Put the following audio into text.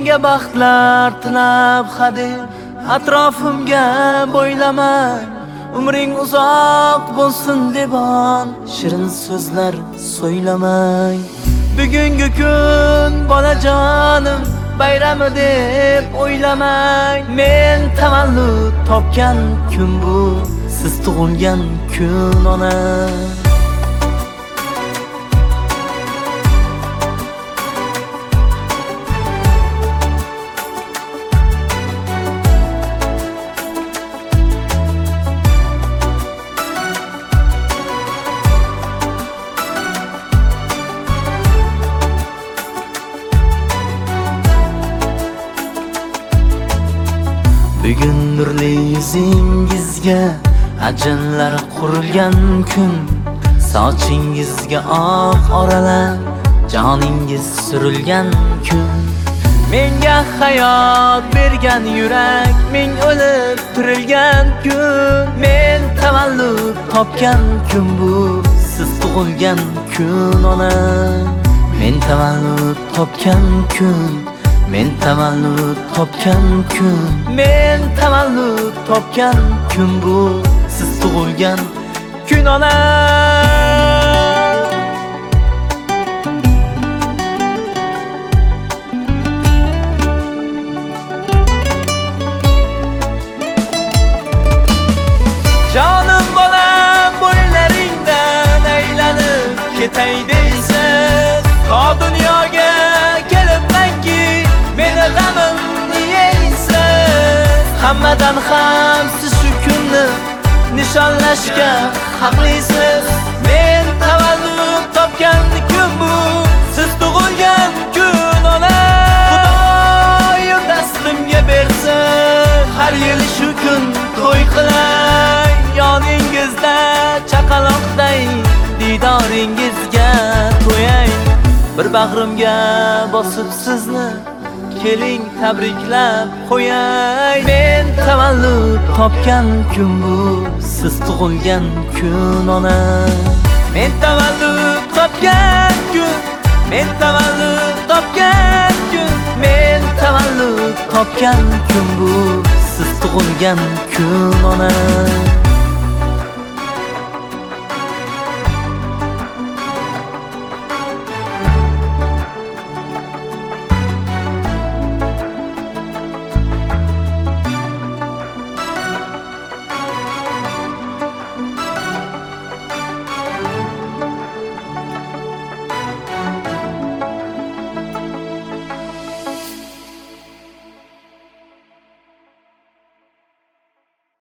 menga baxtlar tilab hadeb atrofimga bo'ylamang. Umring uzoq bo'lsin debon shirin so'zlar so'ylamang. Bugungi kun bolajonim bayrami deb o'ylamang. Men tavallud topgan kun bu, siz tug'ilgan kun ona. Bugun nurli yuzingizga ajinlar qurilgan kun, sochingizga oq oralar joningiz surilgan kun. Menga hayot bergan yurak ming o'lib tirilgan kun. Men tavallud topgan kun bu, siz tug'ilgan kun ona. Men tavallud topgan kun, men tavallud topgan kun. Men tavallud topgan kun bu, siz tug'ilgan kun ona. Jonim bolam bo'ylaringdan aylanib ketay deysiz. To dunyoga kelibmanki meni g'amimni yeysiz. Hammadan ham siz shu kunni nishonlashga haqlisiz. Men tavallud topgan kun bu, siz tug'ilgan kun ona. Xudoyim dastimga bersin, har yil shu kun to'y qilay. Yoningizda chaqaloqday didoringizga to'yay. Bir bag'rimga bosib sizni keling tabriklab qo'yay. Men tavallud topgan kun bu, siz tug'ilgan kun ona. Men tavallud topgan kun, men tavallud topgan kun. Men tavallud topgan kun bu, siz tug'ilgan kun ona.